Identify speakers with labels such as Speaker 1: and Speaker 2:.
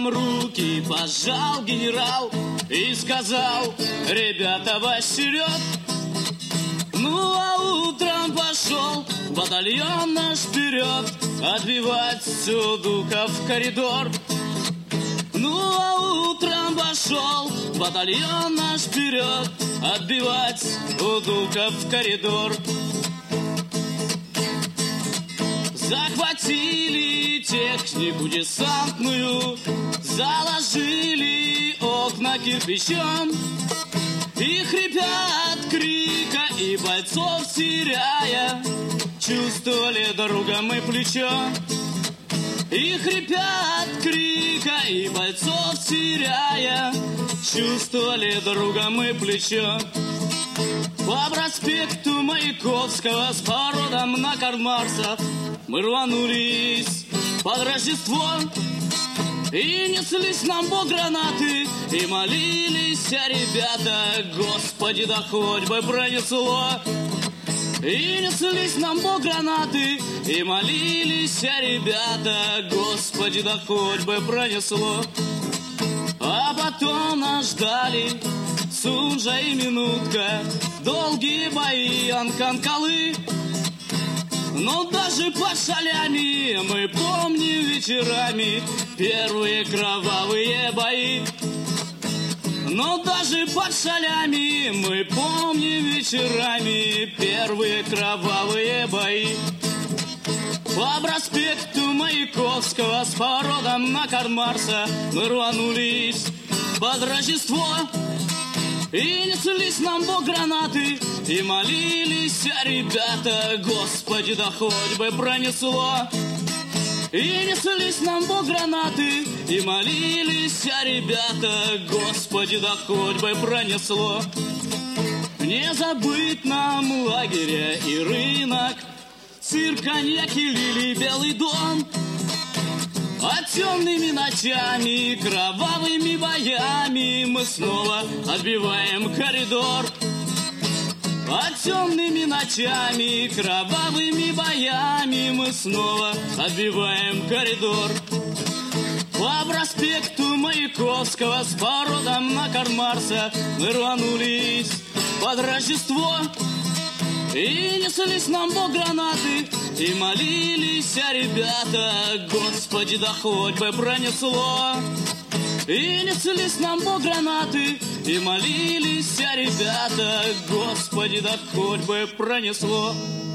Speaker 1: нам руки пожал генерал и сказал: ребята, вас вперед. Ну а утром пошел батальон наш вперед отбивать Судуков коридор. Ну а утром пошел батальон наш вперед отбивать Судуков коридор. Захватили технику десантную, заложили окна кирпичом. И хрипят крика, и бойцов теряя, чувствовали друга мы плечо. И хрипят крика, и бойцов теряя, чувствовали друга мы плечо. По проспекту Маяковского с пародом на Карл Маркса мы рванулись под Рождество. И неслись нам в бок гранаты, и молились ребята: Господи, да хоть бы пронесло. И неслись нам в бок гранаты, и молились ребята: Господи, да хоть бы пронесло. А потом нас ждали Сунжа и Минутка, долгие бои Анканкалы. Но даже под шалями мы помним вечерами первые кровавые бои. Но даже под шалями мы помним вечерами первые кровавые бои. По проспекту Маяковского с поворотом на Карл Маркса мы рванулись под Рождество. И неслись нам в бок гранаты, и молились ребята: Господи, да хоть бы пронесло. И неслись нам в бок гранаты, и молились ребята: Господи, да хоть бы пронесло. Не забыть нам лагеря и рынок, цирк, коньяк и лилий, Белый дом. А темными ночами, кровавыми боями мы снова отбиваем коридор. А темными ночами, кровавыми боями мы снова отбиваем коридор. По проспекту Маяковского с поворотом на Карл Маркса мы рванулись под Рождество. И неслись нам в бок гранаты, и молились ребята: Господи, да хоть бы пронесло. И неслись нам в бок гранаты, и молились ребята: Господи, да хоть бы пронесло.